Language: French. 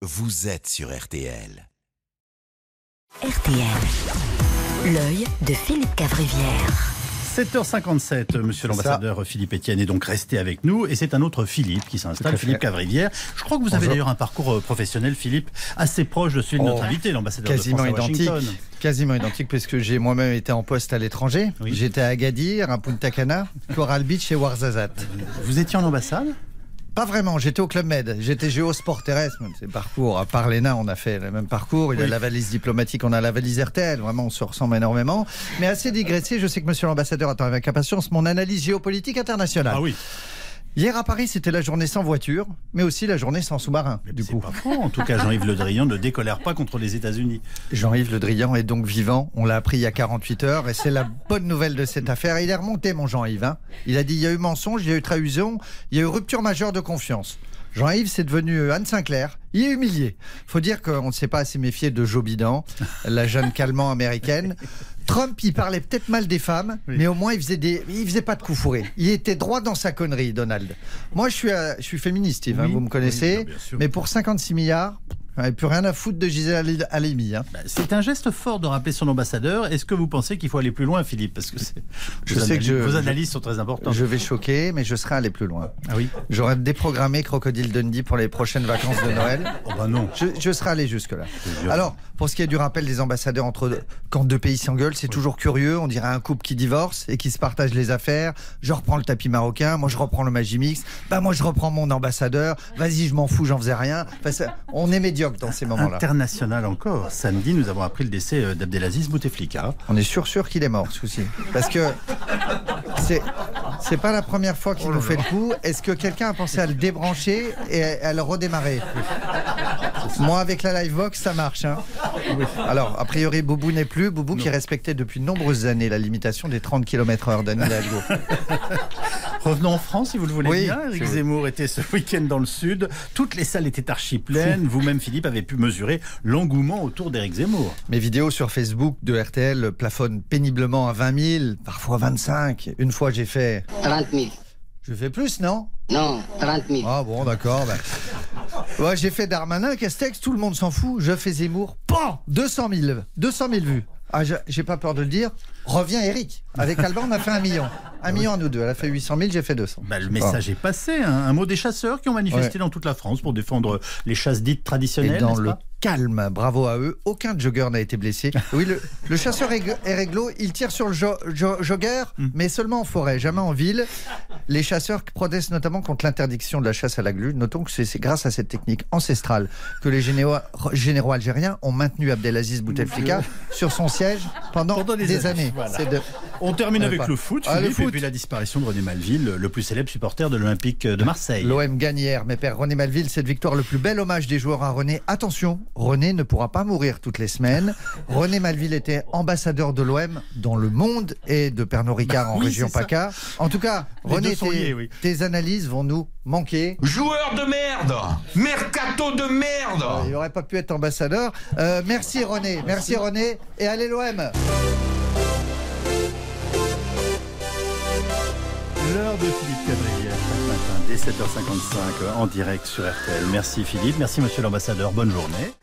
vous êtes sur RTL. RTL, l'œil de Philippe Cavrivière. 7h57, monsieur l'ambassadeur Philippe Etienne est donc resté avec nous et c'est un autre Philippe qui s'installe, Philippe Cavrivière. Je crois que vous avez d'ailleurs un parcours professionnel, Philippe, assez proche de celui de notre invité, l'ambassadeur de France à Washington. Quasiment identique puisque j'ai moi-même été en poste à l'étranger. Oui. J'étais à Agadir, à Punta Cana, Coral Beach et Ouarzazate. Vous étiez en ambassade ? Pas vraiment, j'étais au Club Med, j'étais géosport terrestre, même ces parcours, à part l'ENA, on a fait le même parcours, il y a la valise diplomatique, on a la valise RTL, vraiment on se ressemble énormément, mais assez digressé, je sais que monsieur l'ambassadeur attend avec impatience mon analyse géopolitique internationale. Ah oui. Hier à Paris, c'était la journée sans voiture, mais aussi la journée sans sous-marin. Du coup, c'est pas faux. En tout cas, Jean-Yves Le Drian ne décolère pas contre les États-Unis. Jean-Yves Le Drian est donc vivant. On l'a appris il y a 48 heures et c'est la bonne nouvelle de cette affaire. Il est remonté, mon Jean-Yves. Hein. Il a dit il y a eu mensonge, il y a eu trahison, il y a eu rupture majeure de confiance. Jean-Yves, c'est devenu Anne Sinclair. Il est humilié. Faut dire qu'on ne s'est pas assez méfié de Joe Biden, la jeune calmant américaine. Trump, il parlait peut-être mal des femmes, mais au moins il faisait pas de coups fourrés. Il était droit dans sa connerie, Donald. Moi, je suis féministe, Yves, vous me connaissez. Mais pour 56 milliards... il n'y a plus rien à foutre de Gisèle Halimi. Hein. C'est un geste fort de rappeler son ambassadeur. Est-ce que vous pensez qu'il faut aller plus loin, Philippe ? Parce que vos analyses sont très importantes. Je vais choquer, mais je serai allé plus loin. Ah oui ? J'aurais déprogrammé Crocodile Dundee pour les prochaines vacances de Noël. Oh bah non. Je serai allé jusque-là. Alors, pour ce qui est du rappel des ambassadeurs quand deux pays s'engueulent, c'est toujours curieux. On dirait un couple qui divorce et qui se partage les affaires. Je reprends le tapis marocain, moi je reprends le Magimix. Moi je reprends mon ambassadeur. Vas-y, je m'en fous, j'en faisais rien. On est médiocre dans ces moments-là. International encore. Samedi, nous avons appris le décès d'Abdelaziz Bouteflika. On est sûr qu'il est mort, ce coup-ci. Parce que c'est pas la première fois qu'il nous fait le coup. Est-ce que quelqu'un a pensé à le débrancher et à le redémarrer ? Moi, avec la Livebox, ça marche. Hein. Oui. Alors, a priori, Boubou n'est plus. Boubou qui respectait depuis de nombreuses années la limitation des 30 km/h d'Anne Hidalgo. Revenons en France, si vous le voulez bien. Éric Zemmour était ce week-end dans le Sud. Toutes les salles étaient archi pleines. Vous-même, Philippe, avez pu mesurer l'engouement autour d'Éric Zemmour. Mes vidéos sur Facebook de RTL plafonnent péniblement à 20 000, parfois 25. Une fois, j'ai fait... 30 000. Je fais plus, non ? Non, 30 000. Ah bon, d'accord. Ouais, j'ai fait Darmanin, Castex, tout le monde s'en fout. Je fais Zemmour, 200 000 vues. Ah, j'ai pas peur de le dire. Reviens Eric. Avec Alban, on a fait 1 million. 1 million à nous deux. Elle a fait 800 000, j'ai fait 200. Le message est passé. Hein. Un mot des chasseurs qui ont manifesté dans toute la France pour défendre les chasses dites traditionnelles. Et dans le calme, bravo à eux. Aucun jogger n'a été blessé. Oui, le chasseur est réglo. Il tire sur le jogger, mais seulement en forêt, jamais en ville. Les chasseurs protestent notamment contre l'interdiction de la chasse à la glu. Notons que c'est grâce à cette technique ancestrale que les généraux algériens ont maintenu Abdelaziz Bouteflika sur son siège pendant des années. Voilà. On termine avec le foot, Philippe, et puis la disparition de René Malville, le plus célèbre supporter de l'Olympique de Marseille. L'OM gagne hier, mes pères. René Malville, cette victoire, le plus bel hommage des joueurs à René. Attention, René ne pourra pas mourir toutes les semaines. René Malville était ambassadeur de l'OM dans le monde et de Pernod Ricard en région PACA. En tout cas, René, tes analyses vont nous manquer. Joueur de merde, mercato de merde. Il n'aurait pas pu être ambassadeur. Merci René, et allez l'OM. L'heure de Philippe Cavrivière chaque matin dès 7h55 en direct sur RTL. Merci Philippe, merci monsieur l'ambassadeur, bonne journée.